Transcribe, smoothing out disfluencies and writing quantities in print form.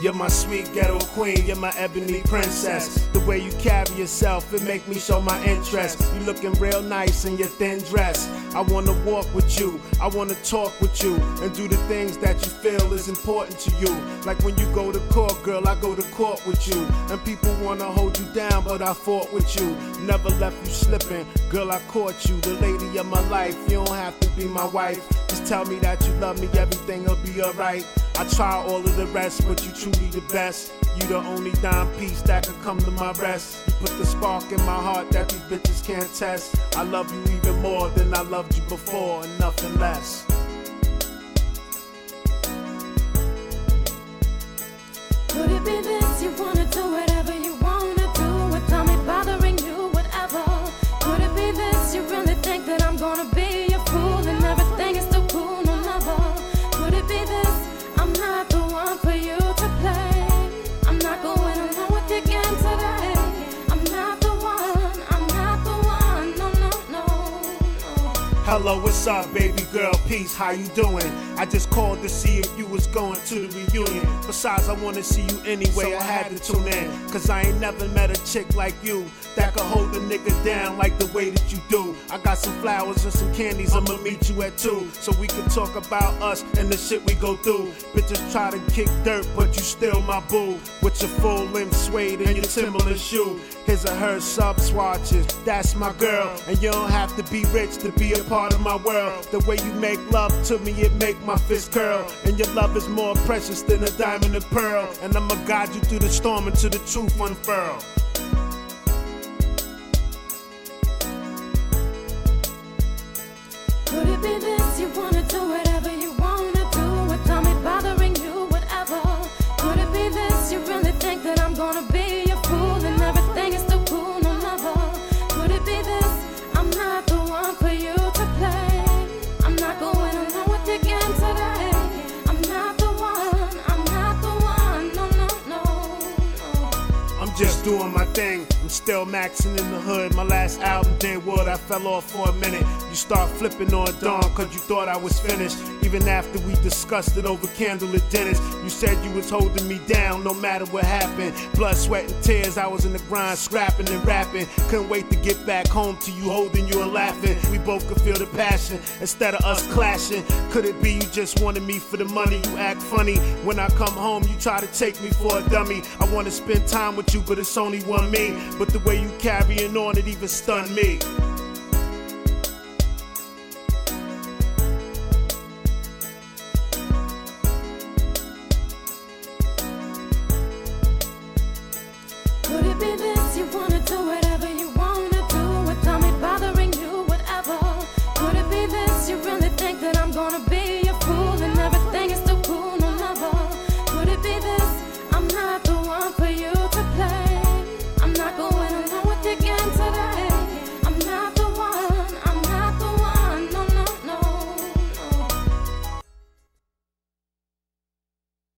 You're my sweet ghetto queen, you're my ebony princess. The way you carry yourself, it make me show my interest. You looking real nice in your thin dress. I wanna walk with you, I wanna talk with you, and do the things that you feel is important to you. Like when you go to court, girl, I go to court with you. And people wanna hold you down, but I fought with you. Never left you slipping, girl, I caught you. The lady of my life, you don't have to be my wife. Just tell me that you love me, everything will be alright. I try all of the rest, but you truly the best. You the only dime piece that can come to my rest. You put the spark in my heart that these bitches can't test. I love you even more than I loved you before, and nothing less. Could it be this? You wanna do whatever you wanna do without me bothering you, whatever. Could it be this? You really think that I'm gonna be a fool and everything is still cool, no never. Could it be this? I'm not the one for you to play. I'm not going along with your game today. I'm not the one, I'm not the one, no, no, no, no. Hello, what's up, baby girl? Peace, how you doing? I just called to see if you was going to the reunion. Besides, I wanna see you anyway, so I had to tune in. Cause I ain't never met a chick like you that could hold a nigga down like the way that you do. I got some flowers and some candies, I'ma meet you at 2, so we can talk about us and the shit we go through. Bitches try to kick dirt, but you still my boo. With your full length suede and your Timberland shoe. His or her sub swatches, that's my girl. And you don't have to be rich to be a part of my world. The way you make love to me, it make my fist curl. And your love is more precious than a diamond and pearl. And I'ma guide you through the storm until the truth unfurl. Could it be this? You wanna do whatever you wanna do without me bothering you, whatever. Could it be this? You really think that I'm gonna be a fool and everything is still cool, no never. Could it be this? I'm not the one for you to play. I'm not going along with your game today. I'm not the one, I'm not the one, no, no, no, no. I'm just doing my thing, I'm still maxing in the hood. My last album, Dead Wood, I fell off for a minute. You start flipping on Dawn cause you thought I was finished. Even after we discussed it over candlelit dinners. You said you was holding me down no matter what happened. Blood, sweat, and tears, I was in the grind scrapping and rapping. Couldn't wait to get back home to you holding you and laughing. We both could feel the passion instead of us clashing. Could it be you just wanted me for the money? You act funny when I come home, you try to take me for a dummy. I wanna spend time with you, but it's only one me. But the way you carrying on, it even stunned me.